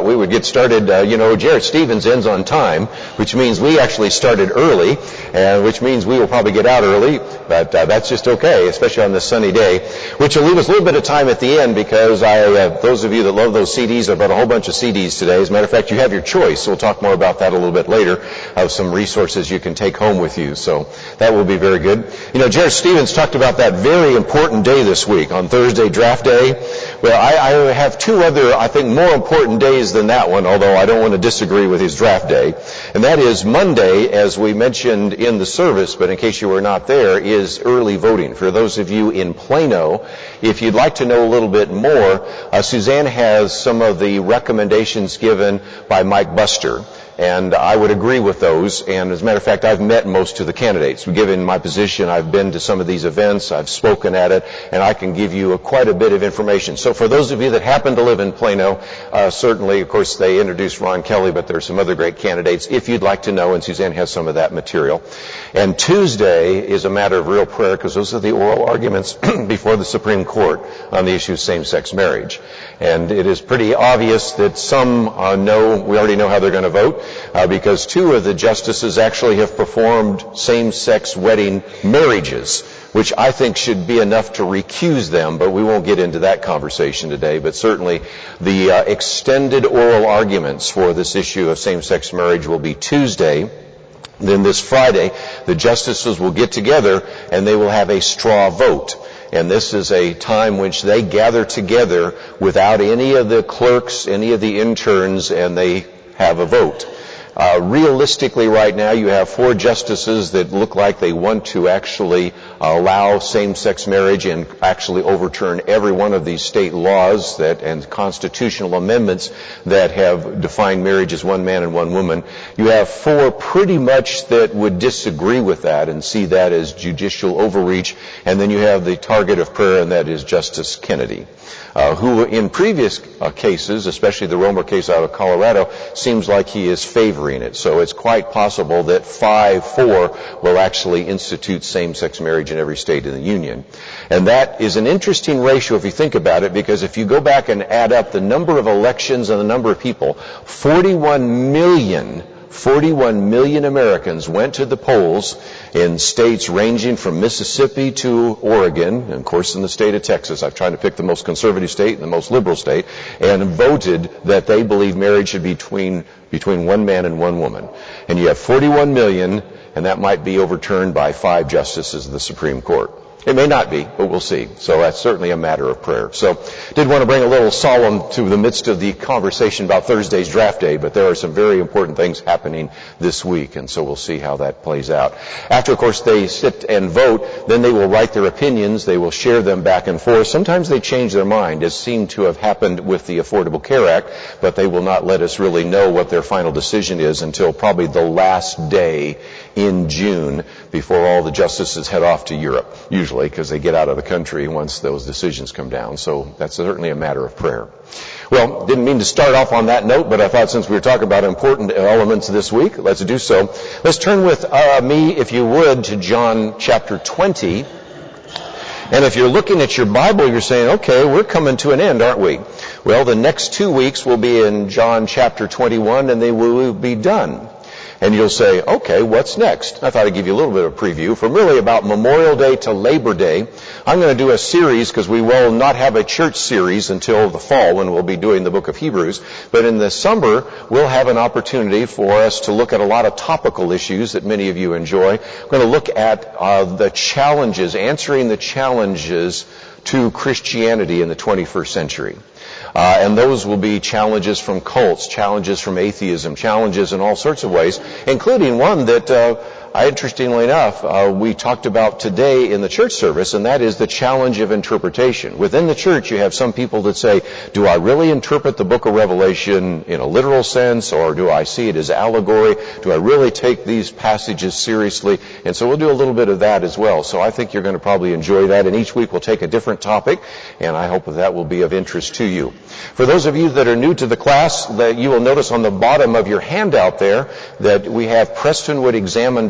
we would get started. Jared Stevens ends on time, which means we actually started early, and which means we will probably get out early, but that's just okay, especially on this sunny day, which will leave us a little bit of time at the end because those of you that love those CDs, I brought a whole bunch of CDs today. As a matter of fact, you have your choice, so we'll talk more about that a little bit later, of some resources you can take home with you, so that will be very good. Jared Stevens talked about that very important day this week, on Thursday, draft day. Well, I have two other, I think, more important days than that one, although I don't want to disagree with his draft day. And that is Monday, as we mentioned in the service, but in case you were not there, is early voting. For those of you in Plano, if you'd like to know a little bit more, Suzanne has some of the recommendations given by Mike Buster. And I would agree with those. And as a matter of fact, I've met most of the candidates. Given my position, I've been to some of these events, I've spoken at it, and I can give you quite a bit of information. So for those of you that happen to live in Plano, certainly, of course, they introduced Ron Kelly, but there's some other great candidates if you'd like to know, and Suzanne has some of that material. And Tuesday is a matter of real prayer because those are the oral arguments before the Supreme Court on the issue of same-sex marriage. And it is pretty obvious that some we already know how they're going to vote, because two of the justices actually have performed same-sex wedding marriages, which I think should be enough to recuse them, but we won't get into that conversation today. But certainly the extended oral arguments for this issue of same-sex marriage will be Tuesday. Then this Friday, the justices will get together and they will have a straw vote. And this is a time which they gather together without any of the clerks, any of the interns, and they have a vote. Realistically, right now, you have 4 justices that look like they want to actually allow same-sex marriage and actually overturn every one of these state laws and constitutional amendments that have defined marriage as one man and one woman. You have 4 pretty much that would disagree with that and see that as judicial overreach. And then you have the target of prayer, and that is Justice Kennedy, who in previous cases, especially the Romer case out of Colorado, seems like he is favoring it. So it's quite possible that 5-4 will actually institute same-sex marriage in every state in the Union. And that is an interesting ratio if you think about it, because if you go back and add up the number of elections and the number of people, 41 million Americans went to the polls in states ranging from Mississippi to Oregon, and of course in the state of Texas. I've tried to pick the most conservative state and the most liberal state, and voted that they believe marriage should be between one man and one woman. And you have 41 million, and that might be overturned by 5 justices of the Supreme Court. It may not be, but we'll see. So that's certainly a matter of prayer. So did want to bring a little solemn to the midst of the conversation about Thursday's draft day, but there are some very important things happening this week, and so we'll see how that plays out. After, of course, they sit and vote, then they will write their opinions. They will share them back and forth. Sometimes they change their mind, as seemed to have happened with the Affordable Care Act, but they will not let us really know what their final decision is until probably the last day in June before all the justices head off to Europe, usually, because they get out of the country once those decisions come down. So that's certainly a matter of prayer. Well, didn't mean to start off on that note, but I thought since we were talking about important elements this week, let's do so. Let's turn with me, if you would, to John chapter 20. And if you're looking at your Bible, you're saying, okay, we're coming to an end, aren't we? Well, the next 2 weeks will be in John chapter 21, and they will be done. And you'll say, okay, what's next? I thought I'd give you a little bit of a preview. From really about Memorial Day to Labor Day, I'm going to do a series, because we will not have a church series until the fall when we'll be doing the book of Hebrews. But in the summer, we'll have an opportunity for us to look at a lot of topical issues that many of you enjoy. We're going to look at the challenges, answering the challenges to Christianity in the 21st century. And those will be challenges from cults, challenges from atheism, challenges in all sorts of ways, including one that, interestingly enough, we talked about today in the church service, and that is the challenge of interpretation. Within the church, you have some people that say, do I really interpret the book of Revelation in a literal sense, or do I see it as allegory? Do I really take these passages seriously? And so we'll do a little bit of that as well. So I think you're going to probably enjoy that, and each week we'll take a different topic, and I hope that will be of interest to you. For those of you that are new to the class, that you will notice on the bottom of your handout there that we have PrestonwoodExamined.com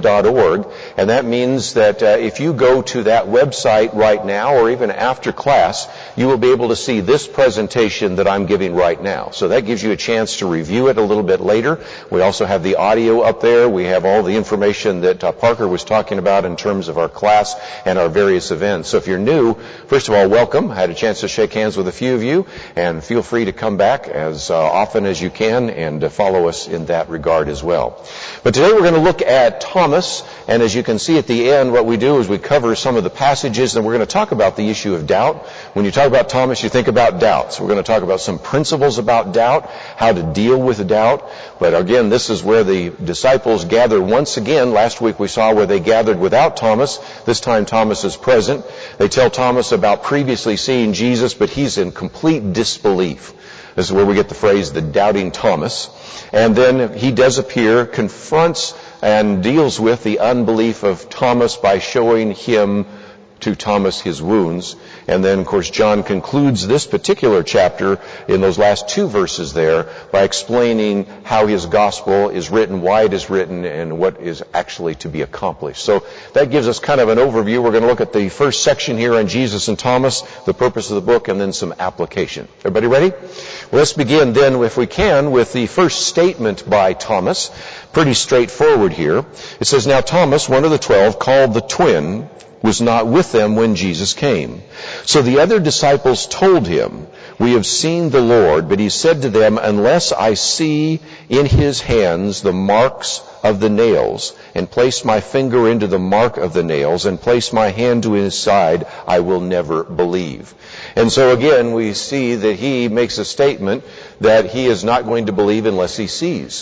www.ccc.org, and that means that if you go to that website right now or even after class, you will be able to see this presentation that I'm giving right now. So that gives you a chance to review it a little bit later. We also have the audio up there. We have all the information that Parker was talking about in terms of our class and our various events. So if you're new, first of all, welcome. I had a chance to shake hands with a few of you, and feel free to come back as often as you can and follow us in that regard as well. But today we're going to look at Thomas, and as you can see at the end, what we do is we cover some of the passages, and we're going to talk about the issue of doubt. When you talk about Thomas, you think about doubt. So we're going to talk about some principles about doubt, how to deal with doubt. But again, this is where the disciples gather once again. Last week we saw where they gathered without Thomas. This time Thomas is present. They tell Thomas about previously seeing Jesus, but he's in complete disbelief. This is where we get the phrase, the doubting Thomas. And then he does appear, confronts and deals with the unbelief of Thomas by showing him to Thomas his wounds. And then, of course, John concludes this particular chapter in those last two verses there by explaining how his gospel is written, why it is written, and what is actually to be accomplished. So that gives us kind of an overview. We're going to look at the first section here on Jesus and Thomas, the purpose of the book, and then some application. Everybody ready? Well, let's begin then, if we can, with the first statement by Thomas. Pretty straightforward here. It says, "Now Thomas, one of the 12, called the twin, was not with them when Jesus came. So the other disciples told him, 'We have seen the Lord.' But he said to them, 'Unless I see in his hands the marks of the nails, and place my finger into the mark of the nails, and place my hand to his side, I will never believe.'" And so again, we see that he makes a statement that he is not going to believe unless he sees.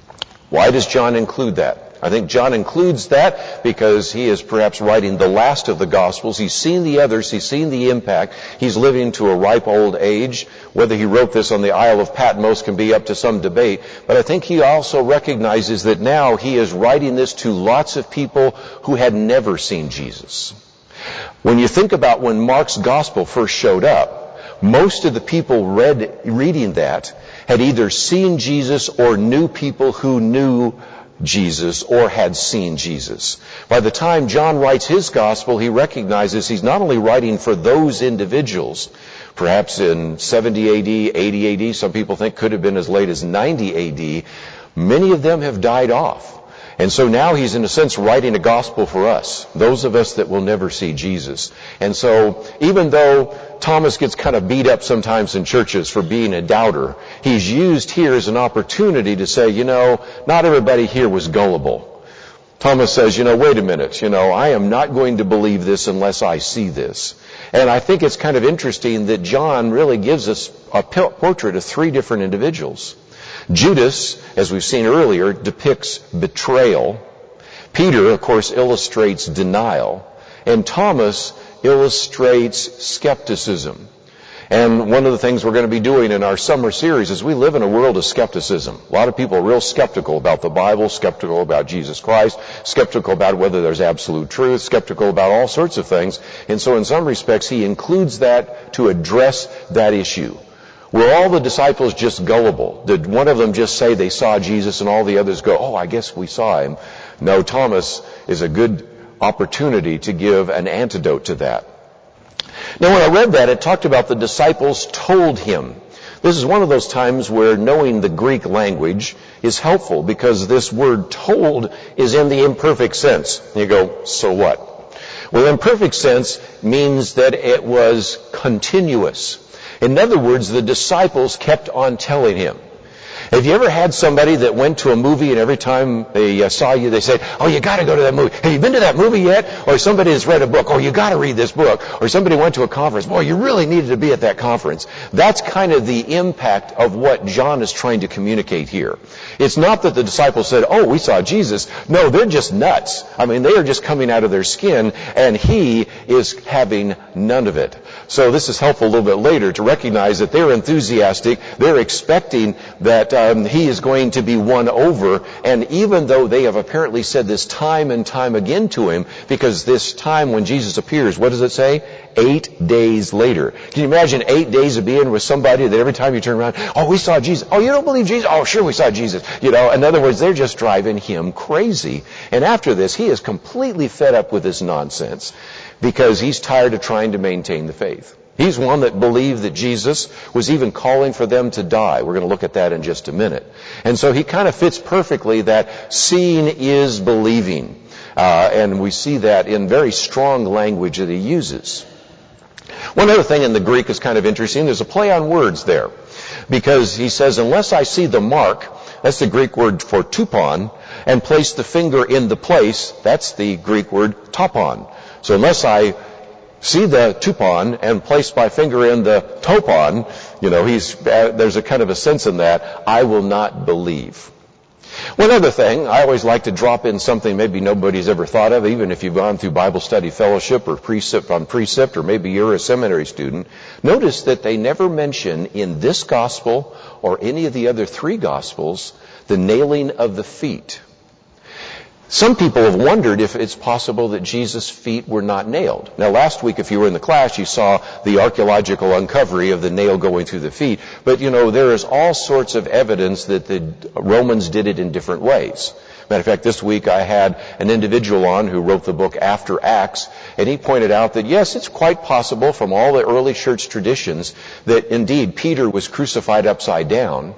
Why does John include that? I think John includes that because he is perhaps writing the last of the Gospels. He's seen the others. He's seen the impact. He's living to a ripe old age. Whether he wrote this on the Isle of Patmos can be up to some debate. But I think he also recognizes that now he is writing this to lots of people who had never seen Jesus. When you think about when Mark's Gospel first showed up, most of the people reading that had either seen Jesus or knew people who knew Jesus or had seen Jesus. By the time John writes his gospel, he recognizes he's not only writing for those individuals, perhaps in 70 AD, 80 AD, some people think could have been as late as 90 AD, many of them have died off. And so now he's in a sense writing a gospel for us, those of us that will never see Jesus. And so even though Thomas gets kind of beat up sometimes in churches for being a doubter, he's used here as an opportunity to say, not everybody here was gullible. Thomas says, wait a minute, I am not going to believe this unless I see this. And I think it's kind of interesting that John really gives us a portrait of three different individuals. Judas, as we've seen earlier, depicts betrayal. Peter, of course, illustrates denial. And Thomas illustrates skepticism. And one of the things we're going to be doing in our summer series is we live in a world of skepticism. A lot of people are real skeptical about the Bible, skeptical about Jesus Christ, skeptical about whether there's absolute truth, skeptical about all sorts of things. And so in some respects, he includes that to address that issue. Were all the disciples just gullible? Did one of them just say they saw Jesus and all the others go, oh, I guess we saw him? No, Thomas is a good opportunity to give an antidote to that. Now, when I read that, it talked about the disciples told him. This is one of those times where knowing the Greek language is helpful because this word told is in the imperfect sense. You go, so what? Well, imperfect sense means that it was continuous. In other words, the disciples kept on telling him. Have you ever had somebody that went to a movie and every time they saw you, they said, oh, you got to go to that movie. Have you been to that movie yet? Or somebody has read a book. Oh, you got to read this book. Or somebody went to a conference. Boy, you really needed to be at that conference. That's kind of the impact of what John is trying to communicate here. It's not that the disciples said, oh, we saw Jesus. No, they're just nuts. I mean, they are just coming out of their skin, and he is having none of it. So this is helpful a little bit later to recognize that they're enthusiastic. They're expecting that he is going to be won over. And even though they have apparently said this time and time again to him, because this time when Jesus appears, what does it say? 8 days later. Can you imagine 8 days of being with somebody that every time you turn around, oh, we saw Jesus. Oh, you don't believe Jesus? Oh, sure, we saw Jesus. In other words, they're just driving him crazy. And after this, he is completely fed up with this nonsense because he's tired of trying to maintain the faith. He's one that believed that Jesus was even calling for them to die. We're going to look at that in just a minute. And so he kind of fits perfectly that seeing is believing. And we see that in very strong language that he uses. One other thing in the Greek is kind of interesting. There's a play on words there. Because he says, unless I see the mark, that's the Greek word for tupon, and place the finger in the place, that's the Greek word topon. So unless I see the tupon and place my finger in the topon, there's a kind of a sense in that, I will not believe. One other thing, I always like to drop in something maybe nobody's ever thought of, even if you've gone through Bible study fellowship or precept on precept, or maybe you're a seminary student. Notice that they never mention in this gospel or any of the other 3 gospels the nailing of the feet. Some people have wondered if it's possible that Jesus' feet were not nailed. Now, last week, if you were in the class, you saw the archaeological uncovery of the nail going through the feet. But, there is all sorts of evidence that the Romans did it in different ways. Matter of fact, this week I had an individual on who wrote the book After Acts, and he pointed out that, yes, it's quite possible from all the early church traditions that, indeed, Peter was crucified upside down.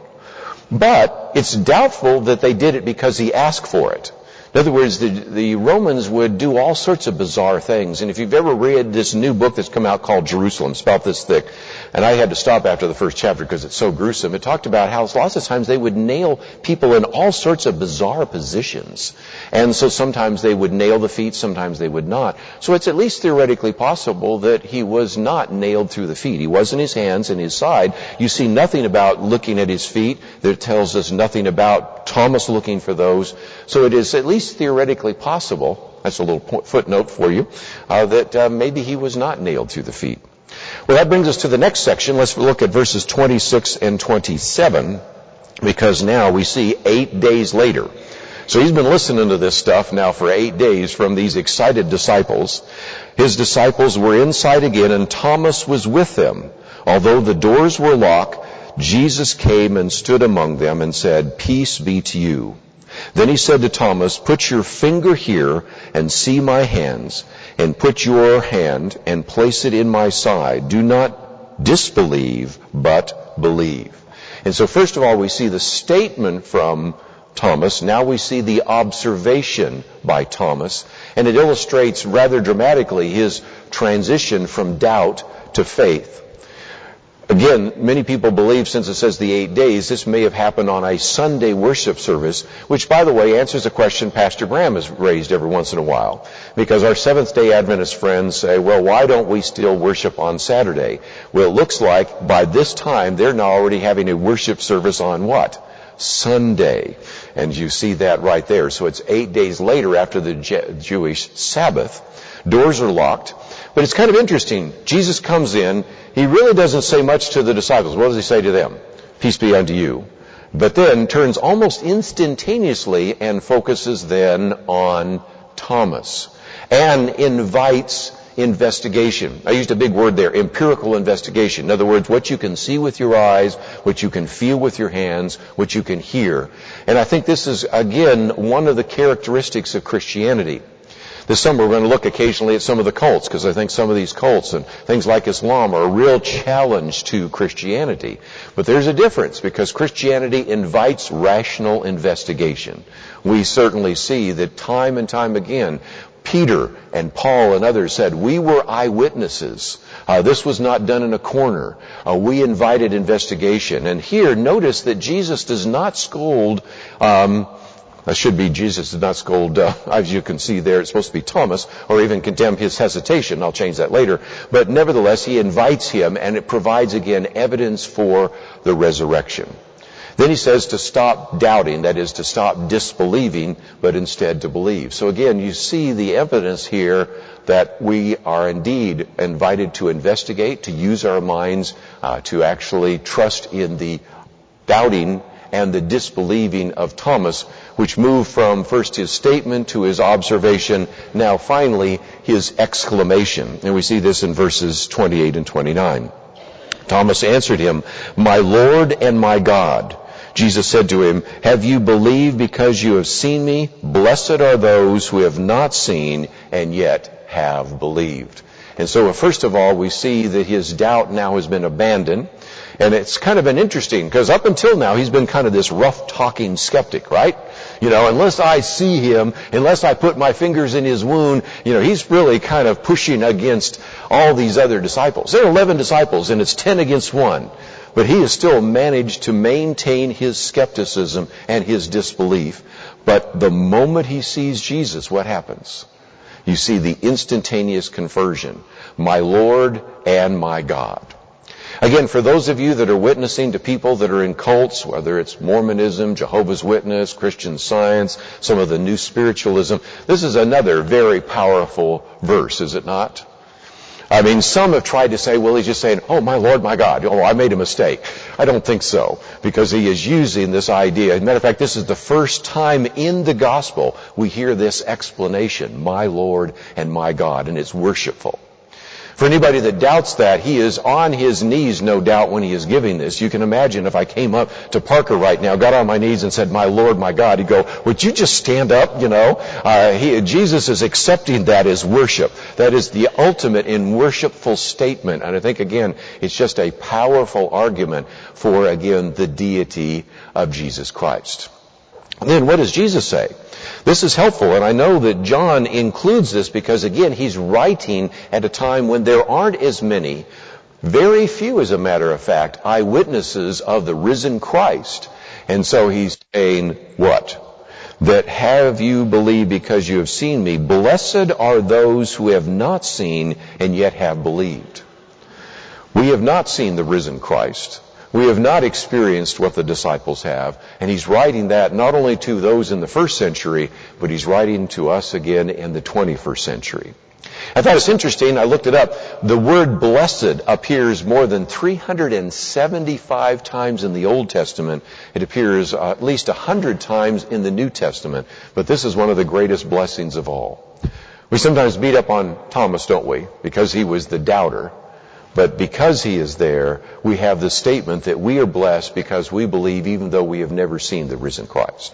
But it's doubtful that they did it because he asked for it. In other words, the Romans would do all sorts of bizarre things. And if you've ever read this new book that's come out called Jerusalem, it's about this thick, and I had to stop after the first chapter because it's so gruesome, it talked about how lots of times they would nail people in all sorts of bizarre positions. And so sometimes they would nail the feet, sometimes they would not. So it's at least theoretically possible that he was not nailed through the feet. He was in his hands and his side. You see nothing about looking at his feet. That tells us nothing about Thomas looking for those. So it is at least theoretically possible, that's a little footnote for you, that maybe he was not nailed through the feet. Well, that brings us to the next section. Let's look at verses 26 and 27, because now we see 8 days later. So he's been listening to this stuff now for 8 days from these excited disciples. His disciples were inside again, and Thomas was with them. Although the doors were locked, Jesus came and stood among them and said, "Peace be to you." Then he said to Thomas, "Put your finger here and see my hands, and put your hand and place it in my side. Do not disbelieve, but believe." And so first of all, we see the statement from Thomas. Now we see the observation by Thomas, and it illustrates rather dramatically his transition from doubt to faith. Again, many people believe, since it says the 8 days, this may have happened on a Sunday worship service, which, by the way, answers a question Pastor Graham has raised every once in a while. Because our Seventh-day Adventist friends say, well, why don't we still worship on Saturday? Well, it looks like by this time they're now already having a worship service on what? Sunday. And you see that right there. So it's 8 days later after the Jewish Sabbath. Doors are locked. But it's kind of interesting. Jesus comes in. He really doesn't say much to the disciples. What does he say to them? Peace be unto you. But then turns almost instantaneously and focuses then on Thomas and invites investigation. I used a big word there, empirical investigation. In other words, what you can see with your eyes, what you can feel with your hands, what you can hear. And I think this is, again, one of the characteristics of Christianity. This summer we're going to look occasionally at some of the cults, because I think some of these cults and things like Islam are a real challenge to Christianity. But there's a difference, because Christianity invites rational investigation. We certainly see that time and time again, Peter and Paul and others said, we were eyewitnesses. This was not done in a corner. We invited investigation. And here, notice that Jesus does not scold Jesus did not scold, as you can see there, it's supposed to be Thomas, or even condemn his hesitation. I'll change that later. But nevertheless, he invites him, and it provides, again, evidence for the resurrection. Then he says to stop doubting, that is, to stop disbelieving, but instead to believe. So again, you see the evidence here that we are indeed invited to investigate, to use our minds, to actually trust in the doubting and the disbelieving of Thomas, which moved from first his statement to his observation, now finally his exclamation. And we see this in verses 28 and 29. Thomas answered him, "My Lord and my God." Jesus said to him, "Have you believed because you have seen me? Blessed are those who have not seen and yet have believed." And so first of all, we see that his doubt now has been abandoned. And it's kind of interesting, because up until now, he's been kind of this rough-talking skeptic, right? Unless I see him, unless I put my fingers in his wound, he's really kind of pushing against all these other disciples. There are 11 disciples, and it's 10 against 1. But he has still managed to maintain his skepticism and his disbelief. But the moment he sees Jesus, what happens? You see the instantaneous conversion. My Lord and my God. Again, for those of you that are witnessing to people that are in cults, whether it's Mormonism, Jehovah's Witness, Christian Science, some of the new spiritualism, this is another very powerful verse, is it not? I mean, some have tried to say, well, he's just saying, "Oh, my Lord, my God, oh, I made a mistake." I don't think so, because he is using this idea. As a matter of fact, this is the first time in the gospel we hear this explanation, "My Lord and my God," and it's worshipful. For anybody that doubts that, he is on his knees, no doubt, when he is giving this. You can imagine if I came up to Parker right now, got on my knees and said, "My Lord, my God," he'd go, "Would you just stand up?" Jesus is accepting that as worship. That is the ultimate in worshipful statement. And I think, again, it's just a powerful argument for, again, the deity of Jesus Christ. Then what does Jesus say? This is helpful, and I know that John includes this because, again, he's writing at a time when there aren't as many, very few, as a matter of fact, eyewitnesses of the risen Christ. And so he's saying, what? That have you believed because you have seen me? Blessed are those who have not seen and yet have believed. We have not seen the risen Christ. We have not experienced what the disciples have. And he's writing that not only to those in the first century, but he's writing to us again in the 21st century. I thought it's interesting. I looked it up. The word blessed appears more than 375 times in the Old Testament. It appears at least 100 times in the New Testament. But this is one of the greatest blessings of all. We sometimes beat up on Thomas, don't we? Because he was the doubter. But because he is there, we have the statement that we are blessed because we believe even though we have never seen the risen Christ.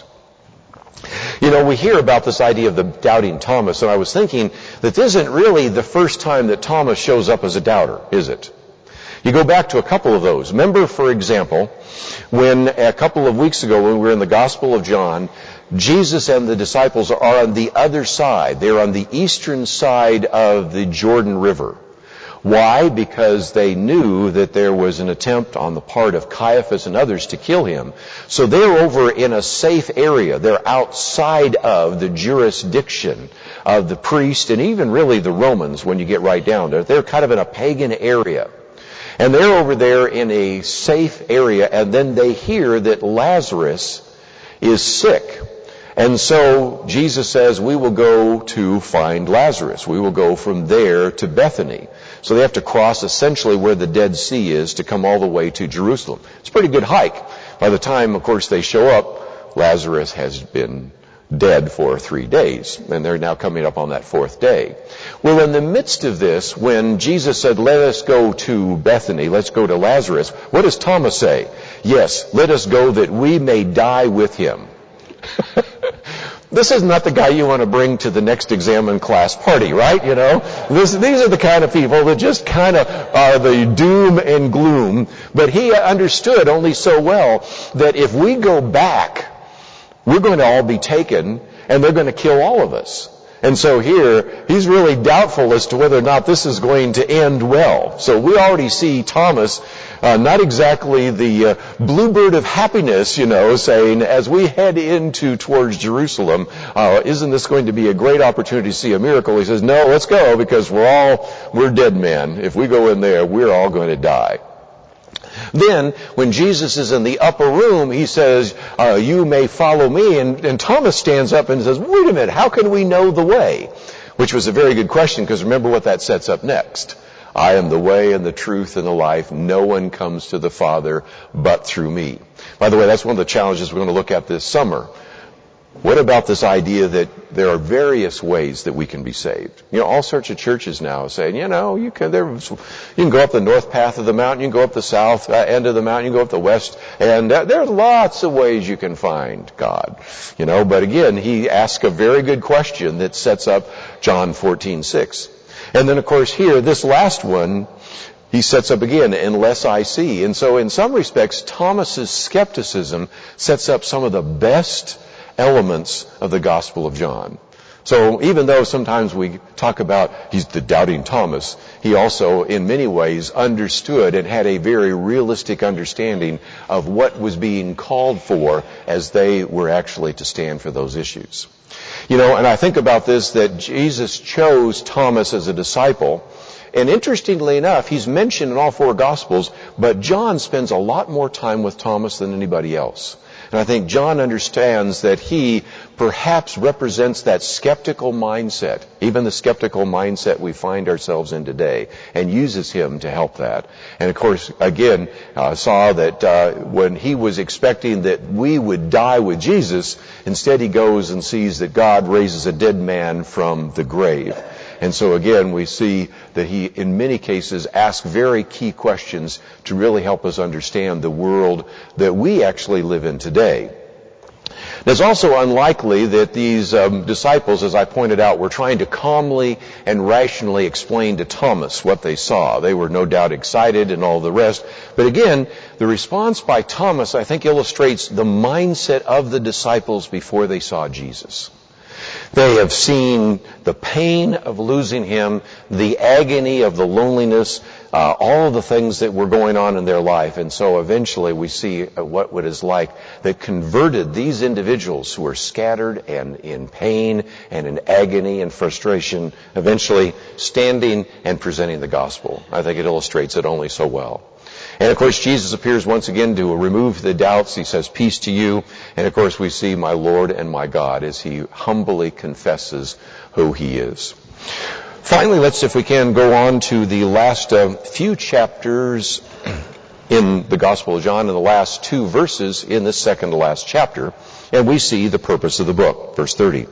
We hear about this idea of the doubting Thomas, and I was thinking that this isn't really the first time that Thomas shows up as a doubter, is it? You go back to a couple of those. Remember, for example, when a couple of weeks ago when we were in the Gospel of John, Jesus and the disciples are on the other side. They're on the eastern side of the Jordan River. Why? Because they knew that there was an attempt on the part of Caiaphas and others to kill him. So they're over in a safe area. They're outside of the jurisdiction of the priest and even really the Romans when you get right down there. They're kind of in a pagan area. And they're over there in a safe area, and then they hear that Lazarus is sick. And so Jesus says, we will go to find Lazarus. We will go from there to Bethany. So they have to cross essentially where the Dead Sea is to come all the way to Jerusalem. It's a pretty good hike. By the time, of course, they show up, Lazarus has been dead for 3 days. And they're now coming up on that 4th day. Well, in the midst of this, when Jesus said, let us go to Bethany, let's go to Lazarus, what does Thomas say? Yes, let us go that we may die with him. This is not the guy you want to bring to the next exam in class party, right? These are the kind of people that just kind of are the doom and gloom. But he understood only so well that if we go back, we're going to all be taken and they're going to kill all of us. And so here, he's really doubtful as to whether or not this is going to end well. So we already see Thomas, not exactly the bluebird of happiness, saying, as we head towards Jerusalem, isn't this going to be a great opportunity to see a miracle? He says, no, let's go, because we're dead men. If we go in there, we're all going to die. Then, when Jesus is in the upper room, he says, you may follow me. And Thomas stands up and says, wait a minute, how can we know the way? Which was a very good question, because remember what that sets up next. I am the way and the truth and the life. No one comes to the Father but through me. By the way, that's one of the challenges we're going to look at this summer. What about this idea that there are various ways that we can be saved? All sorts of churches now are saying, you can go up the north path of the mountain, you can go up the south end of the mountain, you can go up the west, and there are lots of ways you can find God. But again, he asks a very good question that sets up John 14:6. And then, of course, here, this last one, he sets up again, unless I see. And so in some respects, Thomas's skepticism sets up some of the best elements of the Gospel of John. So even though sometimes we talk about he's the doubting Thomas, he also in many ways understood and had a very realistic understanding of what was being called for as they were actually to stand for those issues. And I think about this, that Jesus chose Thomas as a disciple. And interestingly enough, he's mentioned in all four Gospels, but John spends a lot more time with Thomas than anybody else. And I think John understands that he perhaps represents that skeptical mindset, even the skeptical mindset we find ourselves in today, and uses him to help that. And of course, again, saw that when he was expecting that we would die with Jesus, instead he goes and sees that God raises a dead man from the grave. And so again, we see that he, in many cases, asks very key questions to really help us understand the world that we actually live in today. It's also unlikely that these disciples, as I pointed out, were trying to calmly and rationally explain to Thomas what they saw. They were no doubt excited and all the rest. But again, the response by Thomas, I think, illustrates the mindset of the disciples before they saw Jesus. They have seen the pain of losing him, the agony of the loneliness, all of the things that were going on in their life. And so eventually we see what it is like that converted these individuals who were scattered and in pain and in agony and frustration, eventually standing and presenting the gospel. I think it illustrates it only so well. And of course, Jesus appears once again to remove the doubts. He says, "Peace to you." And of course, we see my Lord and my God as he humbly confesses who he is. Finally, let's, if we can, go on to the last few chapters in the Gospel of John, and the last two verses in this second to last chapter. And we see the purpose of the book. Verse 30.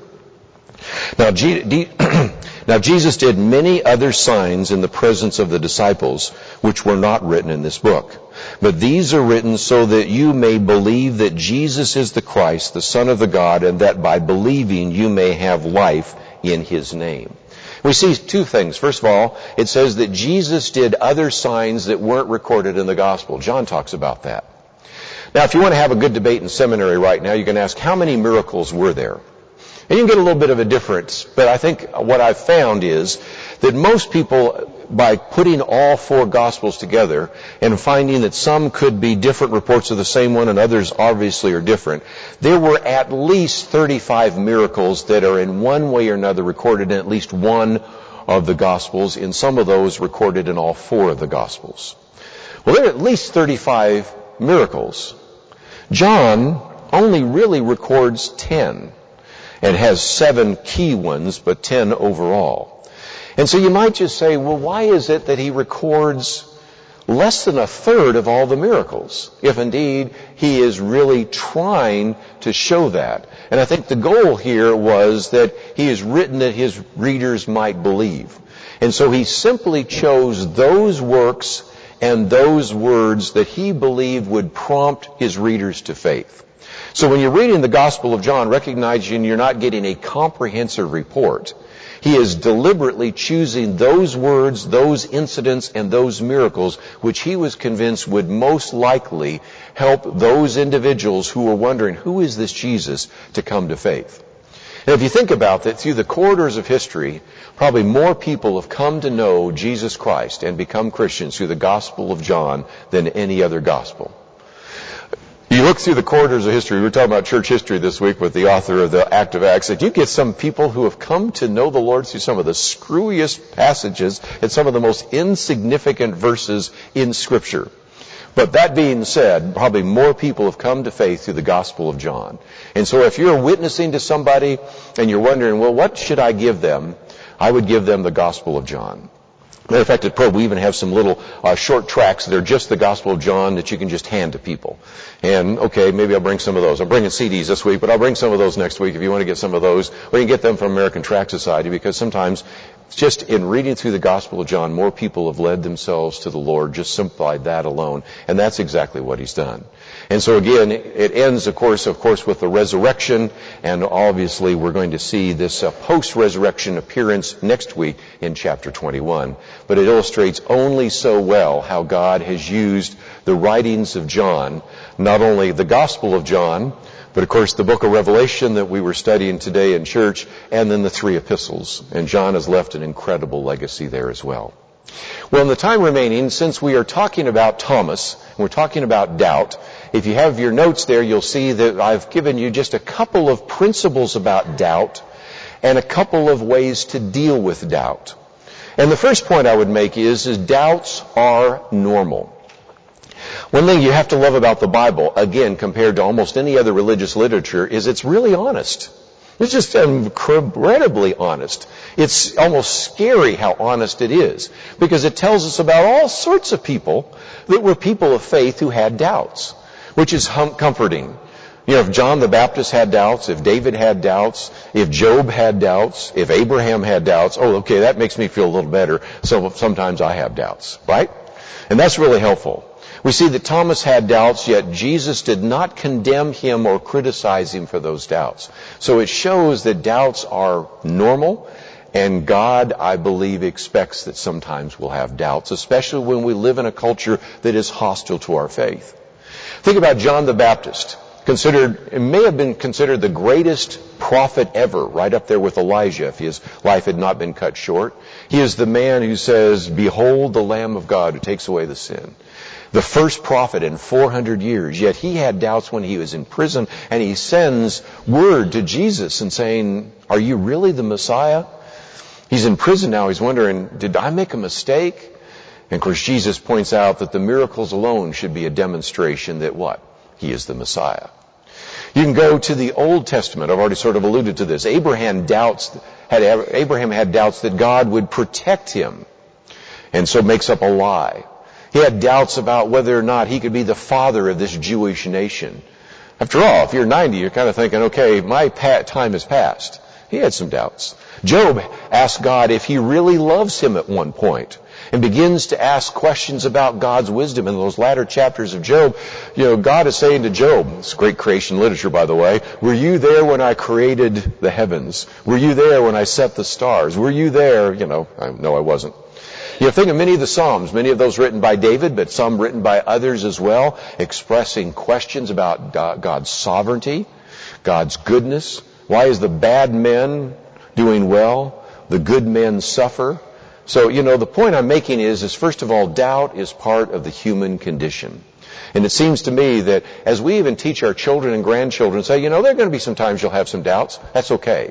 Now Jesus did many other signs in the presence of the disciples, which were not written in this book. But these are written so that you may believe that Jesus is the Christ, the Son of the God, and that by believing you may have life in his name. We see two things. First of all, it says that Jesus did other signs that weren't recorded in the Gospel. John talks about that. Now, if you want to have a good debate in seminary right now, you can ask, how many miracles were there? And you can get a little bit of a difference, but I think what I've found is that most people, by putting all four Gospels together and finding that some could be different reports of the same one and others obviously are different, there were at least 35 miracles that are in one way or another recorded in at least one of the Gospels, in some of those recorded in all four of the Gospels. Well, there are at least 35 miracles. John only really records 10. And has 7 key ones, but 10 overall. And so you might just say, well, why is it that he records less than a third of all the miracles, if indeed he is really trying to show that? And I think the goal here was that he has written that his readers might believe. And so he simply chose those works and those words that he believed would prompt his readers to faith. So when you're reading the Gospel of John, recognizing you're not getting a comprehensive report, he is deliberately choosing those words, those incidents, and those miracles which he was convinced would most likely help those individuals who were wondering, who is this Jesus, to come to faith. And if you think about that, through the corridors of history, probably more people have come to know Jesus Christ and become Christians through the Gospel of John than any other Gospel. You look through the corridors of history. We were talking about church history this week with the author of the Act of Acts. That you get some people who have come to know the Lord through some of the screwiest passages and some of the most insignificant verses in Scripture. But that being said, probably more people have come to faith through the Gospel of John. And so if you're witnessing to somebody and you're wondering, well, what should I give them? I would give them the Gospel of John. Matter of fact, at Probe, we even have some little short tracts that are just the Gospel of John that you can just hand to people. And, okay, maybe I'll bring some of those. I'm bringing CDs this week, but I'll bring some of those next week if you want to get some of those. Or you can get them from American Tract Society, because sometimes just in reading through the Gospel of John, more people have led themselves to the Lord just simply by that alone. And that's exactly what he's done. And so again, it ends, of course, with the resurrection. And obviously, we're going to see this post-resurrection appearance next week in chapter 21. But it illustrates only so well how God has used the writings of John, not only the Gospel of John, but of course the book of Revelation that we were studying today in church, and then the 3 epistles. And John has left an incredible legacy there as well. Well, in the time remaining, since we are talking about Thomas, and we're talking about doubt, if you have your notes there, you'll see that I've given you just a couple of principles about doubt and a couple of ways to deal with doubt. And the first point I would make is doubts are normal. One thing you have to love about the Bible, again, compared to almost any other religious literature, is it's really honest. It's just incredibly honest. It's almost scary how honest it is, because it tells us about all sorts of people that were people of faith who had doubts, which is comforting. You know, if John the Baptist had doubts, if David had doubts, if Job had doubts, if Abraham had doubts, okay, that makes me feel a little better. So sometimes I have doubts, right? And that's really helpful. We see that Thomas had doubts, yet Jesus did not condemn him or criticize him for those doubts. So it shows that doubts are normal, and God, I believe, expects that sometimes we'll have doubts, especially when we live in a culture that is hostile to our faith. Think about John the Baptist. It may have been considered the greatest prophet ever, right up there with Elijah if his life had not been cut short. He is the man who says, "Behold the Lamb of God who takes away the sin." The first prophet in 400 years, yet he had doubts when he was in prison, and he sends word to Jesus and saying, "Are you really the Messiah?" He's in prison now. He's wondering, did I make a mistake? And of course, Jesus points out that the miracles alone should be a demonstration that what? He is the Messiah. You can go to the Old Testament. I've already sort of alluded to this. Abraham had doubts that God would protect him, and so makes up a lie. He had doubts about whether or not he could be the father of this Jewish nation. After all, if you're 90, you're kind of thinking, okay, my time has passed. He had some doubts. Job asked God if he really loves him at one point, and begins to ask questions about God's wisdom. In those latter chapters of Job, God is saying to Job, it's great creation literature, by the way, "Were you there when I created the heavens? Were you there when I set the stars? Were you there?" No, I wasn't. Think of many of the Psalms, many of those written by David, but some written by others as well, expressing questions about God's sovereignty, God's goodness. Why is the bad men doing well? The good men suffer. So, the point I'm making is first of all, doubt is part of the human condition. And it seems to me that as we even teach our children and grandchildren, say, there are going to be some times you'll have some doubts. That's okay.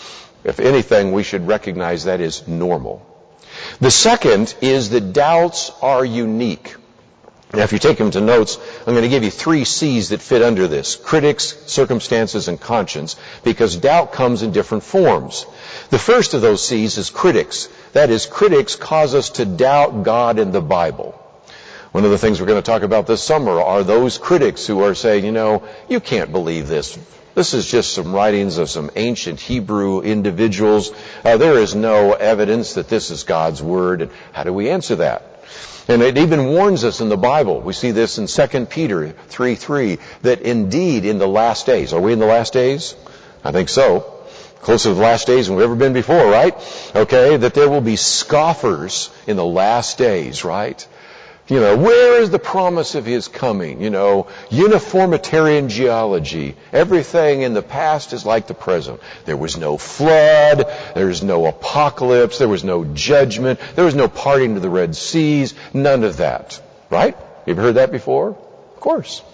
If anything, we should recognize that is normal. The second is that doubts are unique. Now, if you're taking to notes, I'm going to give you 3 C's that fit under this: critics, circumstances, and conscience, because doubt comes in different forms. The first of those C's is critics. That is, critics cause us to doubt God and the Bible. One of the things we're going to talk about this summer are those critics who are saying, you can't believe this. This is just some writings of some ancient Hebrew individuals. There is no evidence that this is God's Word. And how do we answer that? And it even warns us in the Bible. We see this in 2 Peter 3:3, that indeed in the last days, are we in the last days? I think so. Closer to the last days than we've ever been before, right? Okay, that there will be scoffers in the last days, right? Where is the promise of His coming? Uniformitarian geology. Everything in the past is like the present. There was no flood. There was no apocalypse. There was no judgment. There was no parting of the Red Seas. None of that. Right? You ever heard that before? Of course.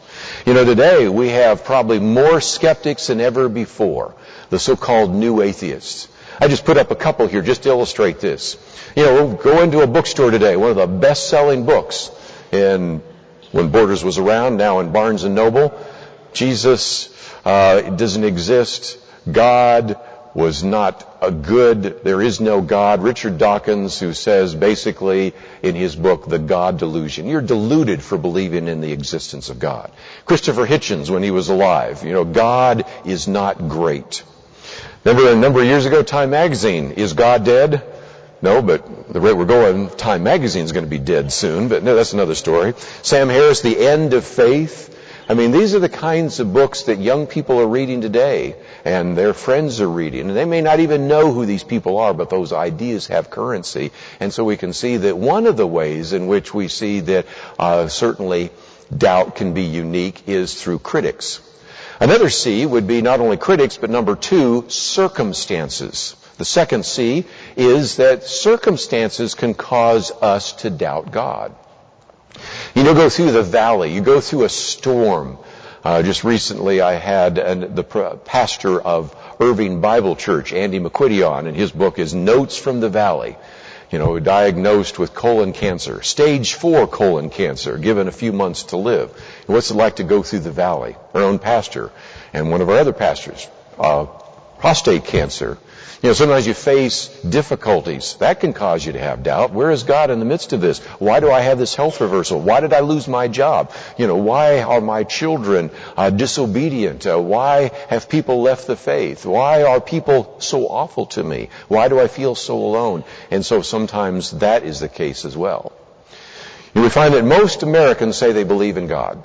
Today we have probably more skeptics than ever before. The so-called new atheists. I just put up a couple here just to illustrate this. We'll go into a bookstore today, one of the best-selling books when Borders was around, now in Barnes & Noble. Jesus doesn't exist. God was not a good, there is no God. Richard Dawkins, who says basically in his book, The God Delusion, you're deluded for believing in the existence of God. Christopher Hitchens, when he was alive, God is not great. Remember a number of years ago, Time Magazine, is God dead? No, but the rate we're going, Time Magazine is going to be dead soon, but no, that's another story. Sam Harris, The End of Faith. I mean, these are the kinds of books that young people are reading today, and their friends are reading. And they may not even know who these people are, but those ideas have currency. And so we can see that one of the ways in which we see that certainly doubt can be unique is through critics. Another C would be not only critics, but number 2, circumstances. The second C is that circumstances can cause us to doubt God. Go through the valley. You go through a storm. Just recently I had the pastor of Irving Bible Church, Andy McQuitty, on, and his book is Notes from the Valley. Diagnosed with colon cancer, stage 4 colon cancer, given a few months to live. And what's it like to go through the valley? Our own pastor and one of our other pastors, prostate cancer. Sometimes you face difficulties. That can cause you to have doubt. Where is God in the midst of this? Why do I have this health reversal? Why did I lose my job? Why are my children disobedient? Why have people left the faith? Why are people so awful to me? Why do I feel so alone? And so sometimes that is the case as well. We find that most Americans say they believe in God.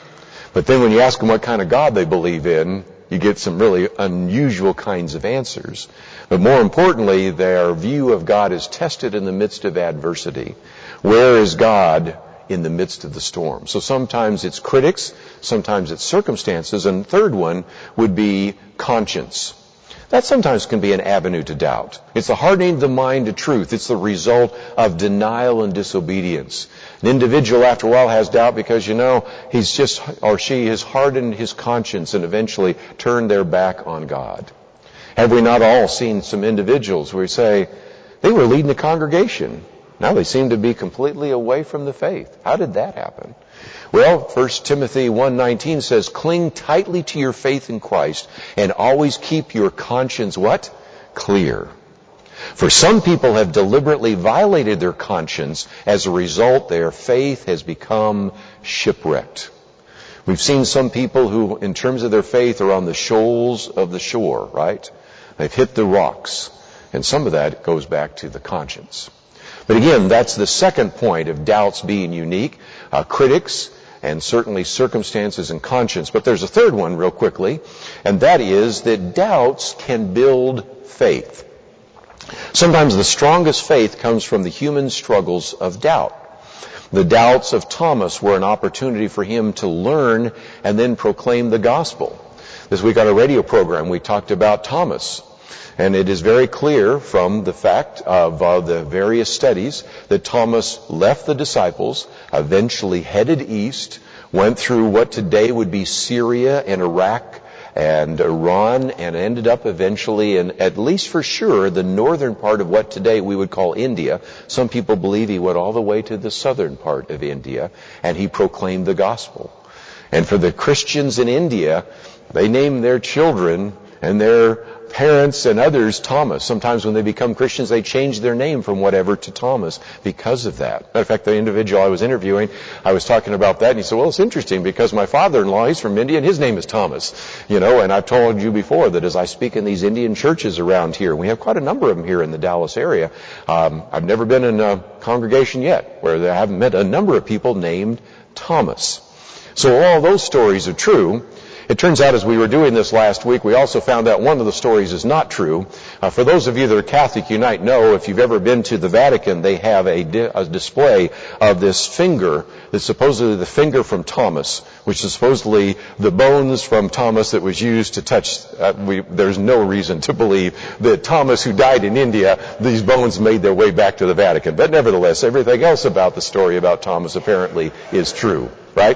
But then when you ask them what kind of God they believe in, you get some really unusual kinds of answers. But more importantly, their view of God is tested in the midst of adversity. Where is God in the midst of the storm? So sometimes it's critics, sometimes it's circumstances, and the third one would be conscience. That sometimes can be an avenue to doubt. It's the hardening of the mind to truth. It's the result of denial and disobedience. An individual after a while has doubt because, he's just, or she has hardened his conscience and eventually turned their back on God. Have we not all seen some individuals where we say, they were leading the congregation. Now they seem to be completely away from the faith. How did that happen? Well, 1 Timothy 1:19 says, cling tightly to your faith in Christ and always keep your conscience what? Clear. For some people have deliberately violated their conscience. As a result, their faith has become shipwrecked. We've seen some people who, in terms of their faith, are on the shoals of the shore, right? They've hit the rocks. And some of that goes back to the conscience. But again, that's the second point of doubts being unique. Critics and certainly circumstances and conscience. But there's a third one real quickly, and that is that doubts can build faith. Sometimes the strongest faith comes from the human struggles of doubt. The doubts of Thomas were an opportunity for him to learn and then proclaim the gospel. This week on a radio program, we talked about Thomas. And it is very clear from the fact of the various studies that Thomas left the disciples, eventually headed east, went through what today would be Syria and Iraq and Iran, and ended up eventually in, at least for sure, the northern part of what today we would call India. Some people believe he went all the way to the southern part of India, and he proclaimed the gospel. And for the Christians in India, they named their children and their parents and others Thomas. Sometimes when they become Christians, they change their name from whatever to Thomas because of that. Matter of fact, the individual I was interviewing, I was talking about that, and he said, well, it's interesting because my father-in-law, he's from India, and his name is Thomas. And I've told you before that as I speak in these Indian churches around here, we have quite a number of them here in the Dallas area. I've never been in a congregation yet where I haven't met a number of people named Thomas. So all those stories are true. It turns out as we were doing this last week, we also found out one of the stories is not true. For those of you that are Catholic, you might know if you've ever been to the Vatican, they have a display of this finger that's supposedly the finger from Thomas, which is supposedly the bones from Thomas that was used to touch. There's no reason to believe that Thomas, who died in India, these bones made their way back to the Vatican. But nevertheless, everything else about the story about Thomas apparently is true, right?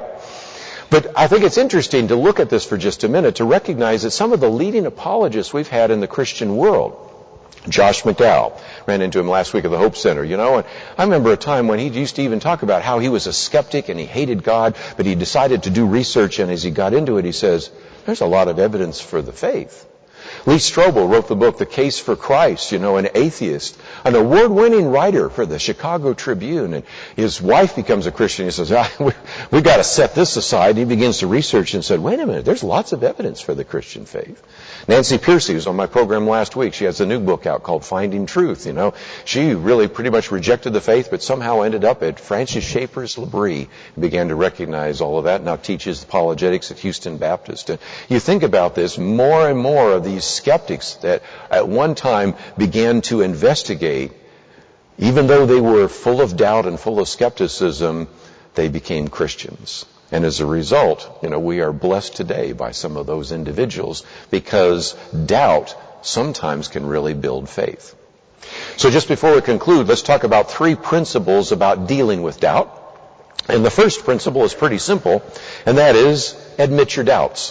But I think it's interesting to look at this for just a minute to recognize that some of the leading apologists we've had in the Christian world, Josh McDowell, ran into him last week at the Hope Center, and I remember a time when he used to even talk about how he was a skeptic and he hated God, but he decided to do research, and as he got into it, he says, there's a lot of evidence for the faith. Lee Strobel wrote the book, The Case for Christ, an atheist, an award-winning writer for the Chicago Tribune. And his wife becomes a Christian. He says, we got to set this aside. And he begins to research and said, wait a minute, there's lots of evidence for the Christian faith. Nancy Pearcey was on my program last week. She has a new book out called Finding Truth. She really pretty much rejected the faith, but somehow ended up at Francis Schaeffer's L'Abri and began to recognize all of that. Now teaches apologetics at Houston Baptist. And you think about this, more and more of these skeptics that at one time began to investigate, even though they were full of doubt and full of skepticism, they became Christians. And as a result, we are blessed today by some of those individuals, because doubt sometimes can really build faith. So just before we conclude, let's talk about 3 principles about dealing with doubt. And the first principle is pretty simple, and that is admit your doubts.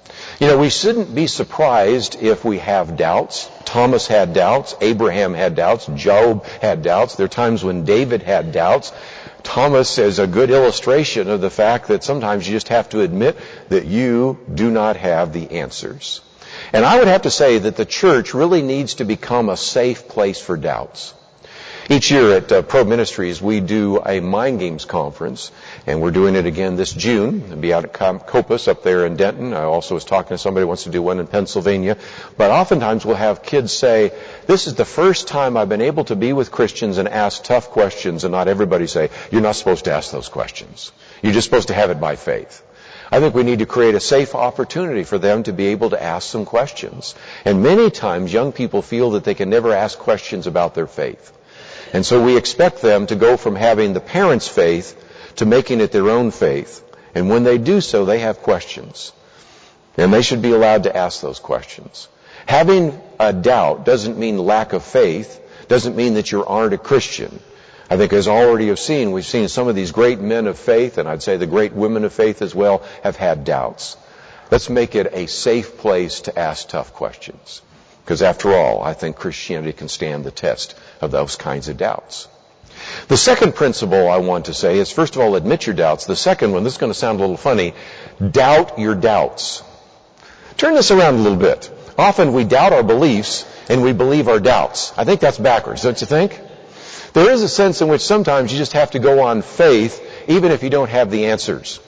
We shouldn't be surprised if we have doubts. Thomas had doubts. Abraham had doubts. Job had doubts. There are times when David had doubts. Thomas is a good illustration of the fact that sometimes you just have to admit that you do not have the answers. And I would have to say that the church really needs to become a safe place for doubts. Each year at Pro Ministries, we do a Mind Games conference, and we're doing it again this June. It'll be out at Copus up there in Denton. I also was talking to somebody who wants to do one in Pennsylvania. But oftentimes we'll have kids say, this is the first time I've been able to be with Christians and ask tough questions, and not everybody say, you're not supposed to ask those questions. You're just supposed to have it by faith. I think we need to create a safe opportunity for them to be able to ask some questions. And many times young people feel that they can never ask questions about their faith. And so we expect them to go from having the parents' faith to making it their own faith. And when they do so, they have questions. And they should be allowed to ask those questions. Having a doubt doesn't mean lack of faith, doesn't mean that you aren't a Christian. I think as already have seen, we've seen some of these great men of faith, and I'd say the great women of faith as well, have had doubts. Let's make it a safe place to ask tough questions. Because after all, I think Christianity can stand the test of those kinds of doubts. The second principle I want to say is, first of all, admit your doubts. The second one, this is going to sound a little funny, doubt your doubts. Turn this around a little bit. Often we doubt our beliefs and we believe our doubts. I think that's backwards, don't you think? There is a sense in which sometimes you just have to go on faith even if you don't have the answers.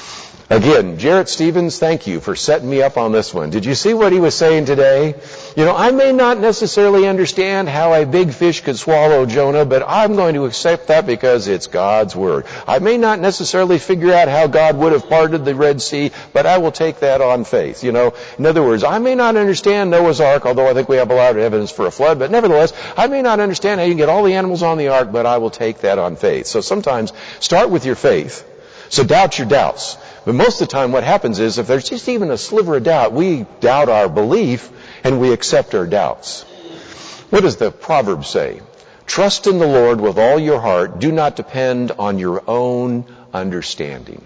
Again, Jarrett Stevens, thank you for setting me up on this one. Did you see what he was saying today? I may not necessarily understand how a big fish could swallow Jonah, but I'm going to accept that because it's God's Word. I may not necessarily figure out how God would have parted the Red Sea, but I will take that on faith. In other words, I may not understand Noah's Ark, although I think we have a lot of evidence for a flood, but nevertheless, I may not understand how you can get all the animals on the ark, but I will take that on faith. So sometimes start with your faith. So doubt your doubts. But most of the time what happens is if there's just even a sliver of doubt, we doubt our belief and we accept our doubts. What does the proverb say? Trust in the Lord with all your heart. Do not depend on your own understanding.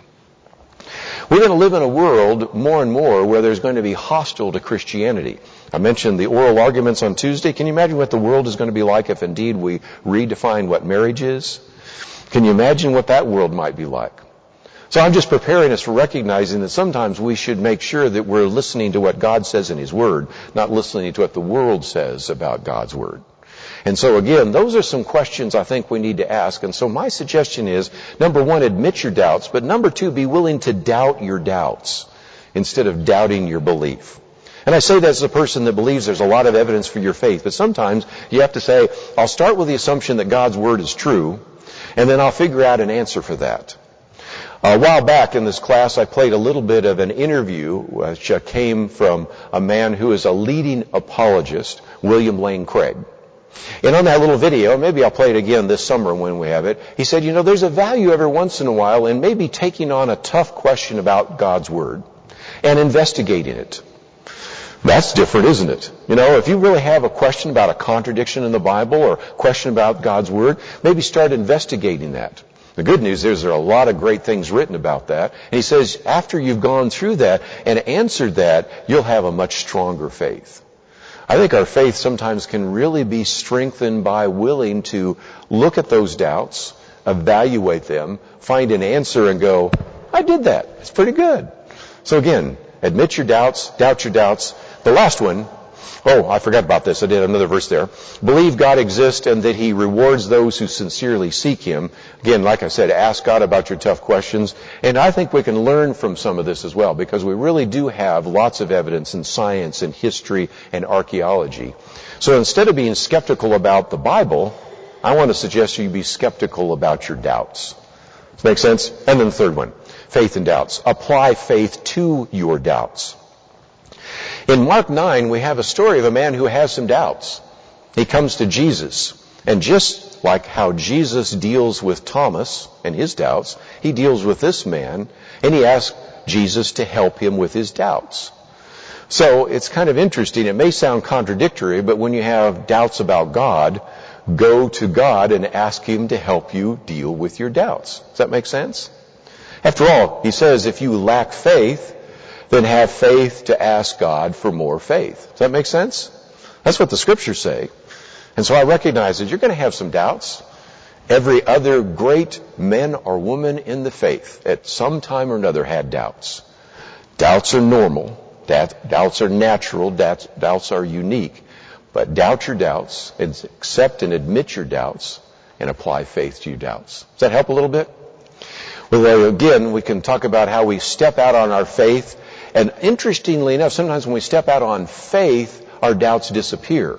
We're going to live in a world more and more where there's going to be hostile to Christianity. I mentioned the oral arguments on Tuesday. Can you imagine what the world is going to be like if indeed we redefine what marriage is? Can you imagine what that world might be like? So I'm just preparing us for recognizing that sometimes we should make sure that we're listening to what God says in His Word, not listening to what the world says about God's Word. And so again, those are some questions I think we need to ask. And so my suggestion is, number one, admit your doubts, but number two, be willing to doubt your doubts instead of doubting your belief. And I say that as a person that believes there's a lot of evidence for your faith, but sometimes you have to say, I'll start with the assumption that God's Word is true, and then I'll figure out an answer for that. A while back in this class, I played a little bit of an interview which came from a man who is a leading apologist, William Lane Craig. And on that little video, maybe I'll play it again this summer when we have it, he said, there's a value every once in a while in maybe taking on a tough question about God's Word and investigating it. That's different, isn't it? If you really have a question about a contradiction in the Bible or a question about God's Word, maybe start investigating that. The good news is there are a lot of great things written about that. And he says after you've gone through that and answered that, you'll have a much stronger faith. I think our faith sometimes can really be strengthened by willing to look at those doubts, evaluate them, find an answer and go, I did that. It's pretty good. So again, admit your doubts, doubt your doubts. The last one, Oh, I forgot about this. I did another verse there. Believe God exists and that He rewards those who sincerely seek Him. Again, like I said, ask God about your tough questions. And I think we can learn from some of this as well, because we really do have lots of evidence in science and history and archaeology. So instead of being skeptical about the Bible, I want to suggest you be skeptical about your doubts. Does that make sense? And then the third one, faith and doubts. Apply faith to your doubts. In Mark 9, we have a story of a man who has some doubts. He comes to Jesus, and just like how Jesus deals with Thomas and his doubts, he deals with this man, and he asks Jesus to help him with his doubts. So it's kind of interesting. It may sound contradictory, but when you have doubts about God, go to God and ask Him to help you deal with your doubts. Does that make sense? After all, He says if you lack faith, then have faith to ask God for more faith. Does that make sense? That's what the Scriptures say. And so I recognize that you're going to have some doubts. Every other great man or woman in the faith at some time or another had doubts. Doubts are normal. Doubts are natural. Doubts are unique. But doubt your doubts, accept and admit your doubts, and apply faith to your doubts. Does that help a little bit? Well, again, we can talk about how we step out on our faith. And interestingly enough, sometimes when we step out on faith, our doubts disappear.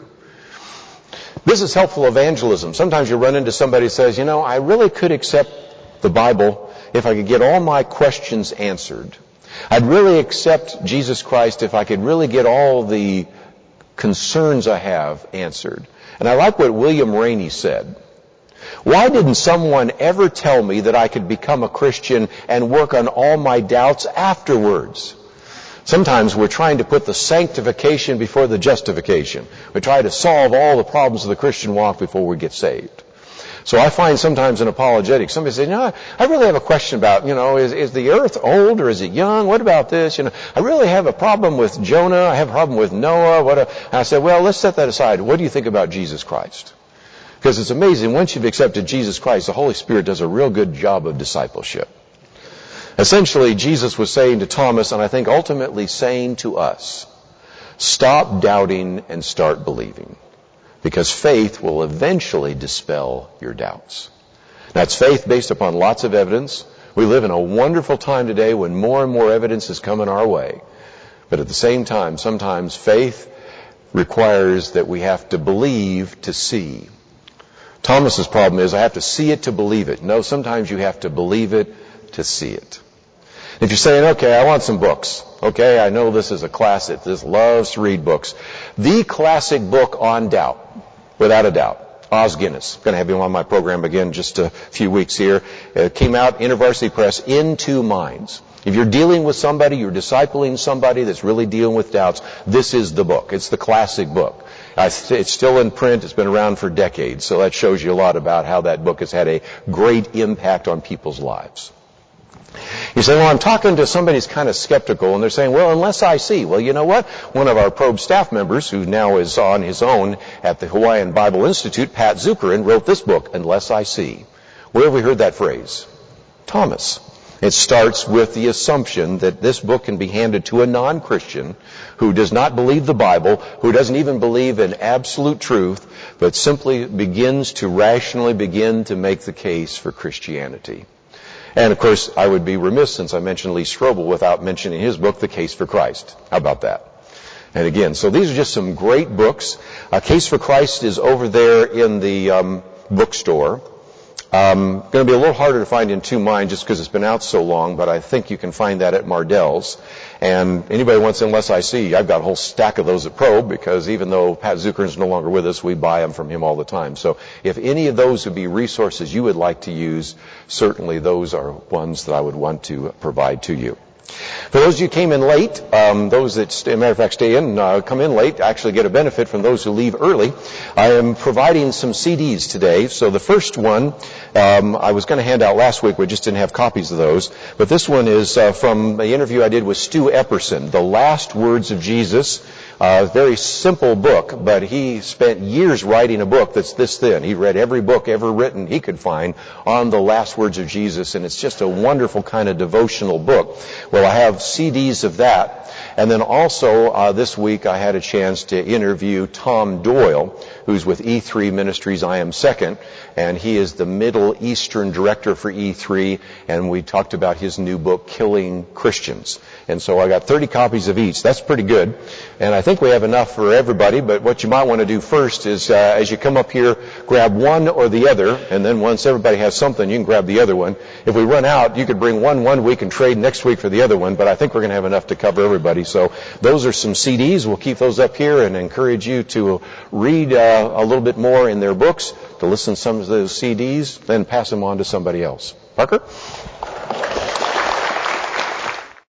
This is helpful evangelism. Sometimes you run into somebody who says, I really could accept the Bible if I could get all my questions answered. I'd really accept Jesus Christ if I could really get all the concerns I have answered. And I like what William Rainey said. Why didn't someone ever tell me that I could become a Christian and work on all my doubts afterwards? Sometimes we're trying to put the sanctification before the justification. We try to solve all the problems of the Christian walk before we get saved. So I find sometimes in apologetics, somebody says, I really have a question about, is the earth old or is it young? What about this? I really have a problem with Jonah. I have a problem with Noah. And I said, well, let's set that aside. What do you think about Jesus Christ? Because it's amazing. Once you've accepted Jesus Christ, the Holy Spirit does a real good job of discipleship. Essentially, Jesus was saying to Thomas, and I think ultimately saying to us, stop doubting and start believing. Because faith will eventually dispel your doubts. That's faith based upon lots of evidence. We live in a wonderful time today when more and more evidence is coming our way. But at the same time, sometimes faith requires that we have to believe to see. Thomas's problem is, I have to see it to believe it. No, sometimes you have to believe it to see it. If you're saying, okay, I want some books. Okay, I know this is a classic. This loves to read books. The classic book on doubt, without a doubt, Os Guinness. I'm going to have him on my program again just a few weeks here. It came out, InterVarsity Press, In Two Minds. If you're dealing with somebody, you're discipling somebody that's really dealing with doubts, this is the book. It's the classic book. It's still in print. It's been around for decades. So that shows you a lot about how that book has had a great impact on people's lives. You say, well, I'm talking to somebody who's kind of skeptical, and they're saying, well, unless I see. Well, you know what? One of our probe staff members, who now is on his own at the Hawaiian Bible Institute, Pat Zukeran, wrote this book, Unless I See. Where have we heard that phrase? Thomas. It starts with the assumption that this book can be handed to a non-Christian who does not believe the Bible, who doesn't even believe in absolute truth, but simply begins to rationally begin to make the case for Christianity. And, of course, I would be remiss, since I mentioned Lee Strobel, without mentioning his book, The Case for Christ. How about that? And again, so these are just some great books. Case for Christ is over there in the bookstore. Going to be a little harder to find in Two Minds just because it's been out so long, but I think you can find that at Mardel's. And anybody wants Unless I See, I've got a whole stack of those at Probe, because even though Pat Zukeran is no longer with us, we buy them from him all the time. So if any of those would be resources you would like to use, certainly those are ones that I would want to provide to you. For those of you who came in late, those that, matter of fact, stay in, come in late, actually get a benefit from those who leave early. I am providing some CDs today. So the first one, I was going to hand out last week. We just didn't have copies of those. But this one is from the interview I did with Stu Epperson, The Last Words of Jesus. A very simple book, but he spent years writing a book that's this thin. He read every book ever written he could find on the last words of Jesus, and it's just a wonderful kind of devotional book. Well, I have CDs of that. And then also this week I had a chance to interview Tom Doyle, who's with E3 Ministries I Am Second, and he is the Middle Eastern director for E3, and we talked about his new book, Killing Christians. And so I got 30 copies of each. That's pretty good. And I think we have enough for everybody, but what you might want to do first is as you come up here, grab one or the other, and then once everybody has something, you can grab the other one. If we run out, you could bring one week and trade next week for the other one, but I think we're going to have enough to cover everybody. So those are some CDs. We'll keep those up here and encourage you to read a little bit more in their books, to listen to some of those CDs, then pass them on to somebody else. Parker?